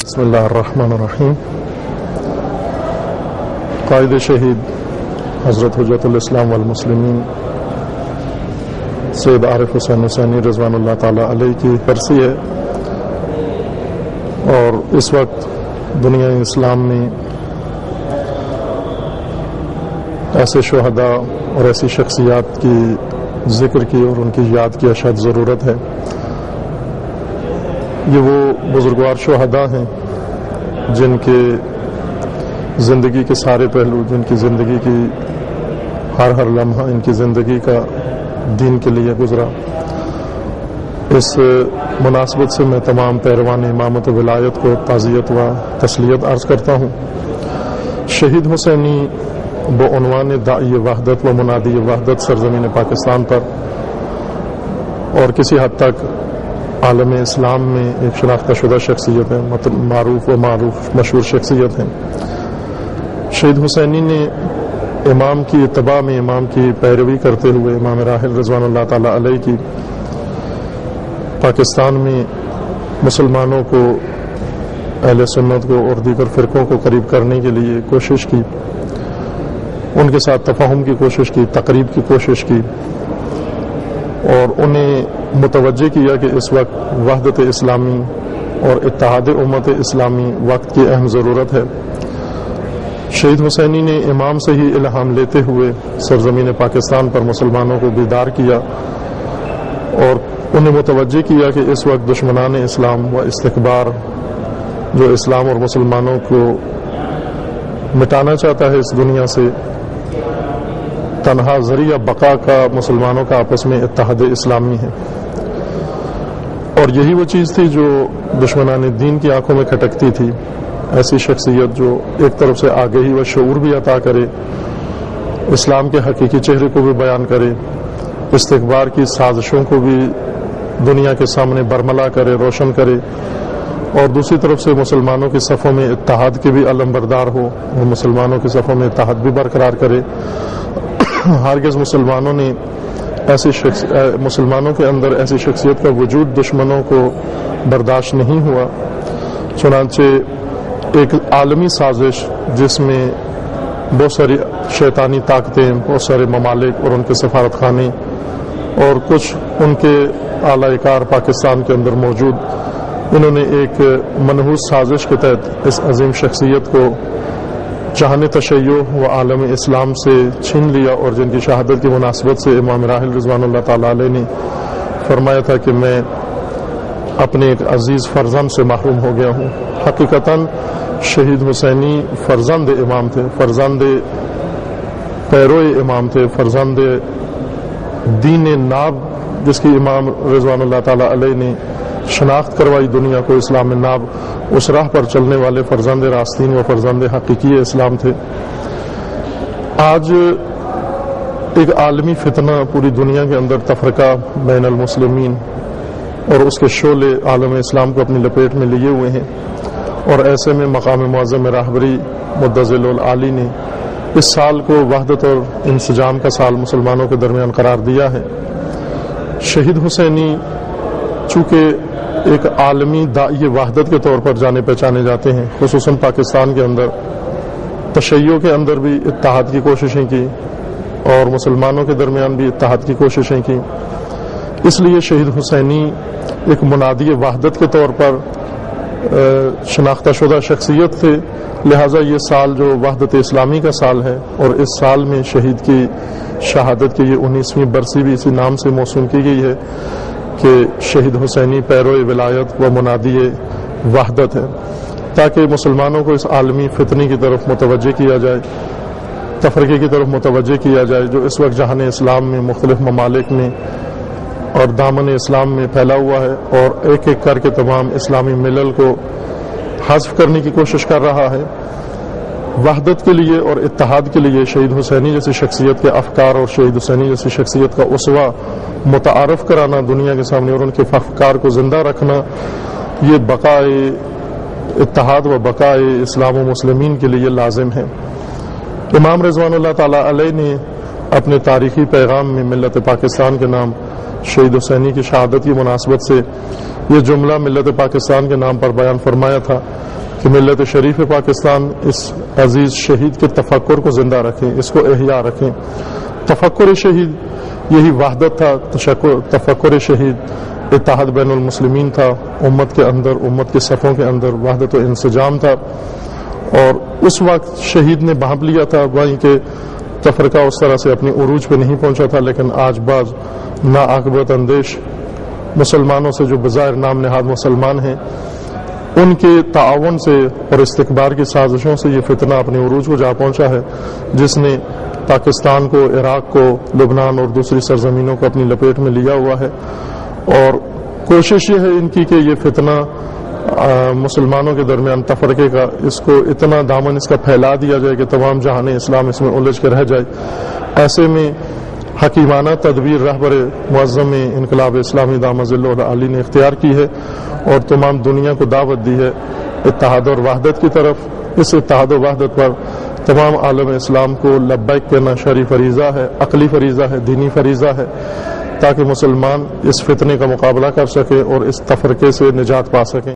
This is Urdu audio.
بسم اللہ الرحمن الرحیم۔ قائد شہید حضرت حجت الاسلام والمسلمین سید عارف حسین حسینی رضوان اللہ تعالی علیہ کی برسی ہے، اور اس وقت دنیا اسلام میں ایسے شہداء اور ایسی شخصیات کی ذکر کی اور ان کی یاد کی اشد ضرورت ہے۔ یہ وہ بزرگوار شہداء ہیں جن کے زندگی کے سارے پہلو، جن کی زندگی کی ہر لمحہ ان کی زندگی کا دین کے لیے گزرا۔ اس مناسبت سے میں تمام پیروان امامت و ولایت کو تعزیت و تسلیت عرض کرتا ہوں۔ شہید حسینی بعنوان داعی وحدت و منادی وحدت سرزمین پاکستان پر اور کسی حد تک عالم اسلام میں ایک شناختہ شدہ شخصیت ہے، معروف مشہور شخصیت ہیں۔ شہید حسینی نے امام کی اتباع میں، امام کی پیروی کرتے ہوئے، امام راحل رضوان اللہ تعالی علیہ کی پاکستان میں مسلمانوں کو، اہل سنت کو اور دیگر فرقوں کو قریب کرنے کے لیے کوشش کی، ان کے ساتھ تفاہم کی کوشش کی، تقریب کی کوشش کی، اور انہیں متوجہ کیا کہ اس وقت وحدت اسلامی اور اتحاد امت اسلامی وقت کی اہم ضرورت ہے۔ شہید حسینی نے امام سے ہی الہام لیتے ہوئے سرزمین پاکستان پر مسلمانوں کو بیدار کیا اور انہیں متوجہ کیا کہ اس وقت دشمنان اسلام و استکبار جو اسلام اور مسلمانوں کو مٹانا چاہتا ہے اس دنیا سے، تنہا ذریعہ بقا کا مسلمانوں کا آپس میں اتحاد اسلامی ہے، اور یہی وہ چیز تھی جو دشمنان دین کی آنکھوں میں کھٹکتی تھی۔ ایسی شخصیت جو ایک طرف سے آگہی و شعور بھی عطا کرے، اسلام کے حقیقی چہرے کو بھی بیان کرے، استکبار کی سازشوں کو بھی دنیا کے سامنے برملا کرے، روشن کرے، اور دوسری طرف سے مسلمانوں کی صفوں میں اتحاد کے بھی علمبردار ہو اور مسلمانوں کی صفوں میں اتحاد بھی برقرار کرے۔ ہرگز مسلمانوں کے اندر ایسی شخصیت کا وجود دشمنوں کو برداشت نہیں ہوا، چنانچہ ایک عالمی سازش جس میں بہت ساری شیطانی طاقتیں، بہت سارے ممالک اور ان کے سفارت خانے اور کچھ ان کے اعلی کار پاکستان کے اندر موجود، انہوں نے ایک منحوس سازش کے تحت اس عظیم شخصیت کو جہان تشیع و عالم اسلام سے چھین لیا، اور جن کی شہادت کی مناسبت سے امام راحل رضوان اللہ تعالی علیہ نے فرمایا تھا کہ میں اپنے ایک عزیز فرزند سے محروم ہو گیا ہوں۔ حقیقتاً شہید حسینی فرزند امام تھے، فرزند پیرو امام تھے، فرزند دین ناب جس کی امام رضوان اللہ تعالی علیہ نے شناخت کروائی دنیا کو، اسلام ناب، اس راہ پر چلنے والے فرزند راستین و فرزند حقیقی اسلام تھے۔ آج ایک عالمی فتنہ پوری دنیا کے اندر تفرقہ بین المسلمین اور اس کے شعلے عالم اسلام کو اپنی لپیٹ میں لیے ہوئے ہیں، اور ایسے میں مقام معظم راہبری مدظل العالی نے اس سال کو وحدت اور انسجام کا سال مسلمانوں کے درمیان قرار دیا ہے۔ شہید حسینی چونکہ ایک عالمی داعی وحدت کے طور پر جانے پہچانے جاتے ہیں، خصوصاً پاکستان کے اندر تشیع کے اندر بھی اتحاد کی کوششیں کی اور مسلمانوں کے درمیان بھی اتحاد کی کوششیں کی، اس لیے شہید حسینی ایک منادی وحدت کے طور پر شناختہ شدہ شخصیت تھے۔ لہٰذا یہ سال جو وحدت اسلامی کا سال ہے، اور اس سال میں شہید کی شہادت کی یہ 19ویں برسی بھی اسی نام سے موسوم کی گئی ہے کہ شہید حسینی پیرو ولایت و منادی وحدت ہے، تاکہ مسلمانوں کو اس عالمی فتنی کی طرف متوجہ کیا جائے، تفرقے کی طرف متوجہ کیا جائے جو اس وقت جہان اسلام میں مختلف ممالک میں اور دامن اسلام میں پھیلا ہوا ہے، اور ایک ایک کر کے تمام اسلامی ملل کو حذف کرنے کی کوشش کر رہا ہے۔ وحدت کے لیے اور اتحاد کے لیے شہید حسینی جیسی شخصیت کے افکار اور شہید حسینی جیسی شخصیت کا اسوہ متعارف کرانا دنیا کے سامنے اور ان کے افکار کو زندہ رکھنا، یہ بقائے اتحاد و بقائے اسلام و مسلمین کے لیے لازم ہے۔ امام رضوان اللہ تعالی علیہ نے اپنے تاریخی پیغام میں ملت پاکستان کے نام شہید حسینی کی شہادت کی مناسبت سے یہ جملہ ملت پاکستان کے نام پر بیان فرمایا تھا کہ ملت شریف پاکستان اس عزیز شہید کے تفکر کو زندہ رکھیں، اس کو احیا رکھیں۔ تفکر شہید یہی وحدت تھا، تفکر شہید اتحاد بین المسلمین تھا، امت کے اندر، امت کے صفوں کے اندر وحدت و انسجام تھا، اور اس وقت شہید نے بھانپ لیا تھا، وہیں کہ تفرقہ اس طرح سے اپنی عروج پہ نہیں پہنچا تھا، لیکن آج بعض ناعاقبت اندیش مسلمانوں سے جو بظاہر نام نہاد مسلمان ہیں، ان کے تعاون سے اور استکبار کی سازشوں سے یہ فتنہ اپنے عروج کو جا پہنچا ہے، جس نے پاکستان کو، عراق کو، لبنان اور دوسری سرزمینوں کو اپنی لپیٹ میں لیا ہوا ہے۔ اور کوشش یہ ہے ان کی کہ یہ فتنہ مسلمانوں کے درمیان تفرقے کا، اس کو اتنا دامن اس کا پھیلا دیا جائے کہ تمام جہان اسلام اس میں الجھ کے رہ جائے۔ ایسے میں حکیمانہ تدبیر رہبر معظم انقلاب اسلامی دامہ ظلہ العالی نے اختیار کی ہے اور تمام دنیا کو دعوت دی ہے اتحاد اور وحدت کی طرف۔ اس اتحاد و وحدت پر تمام عالم اسلام کو لبیک کہنا شرعی فریضہ ہے، عقلی فریضہ ہے، دینی فریضہ ہے، تاکہ مسلمان اس فتنے کا مقابلہ کر سکے اور اس تفرقے سے نجات پا سکیں۔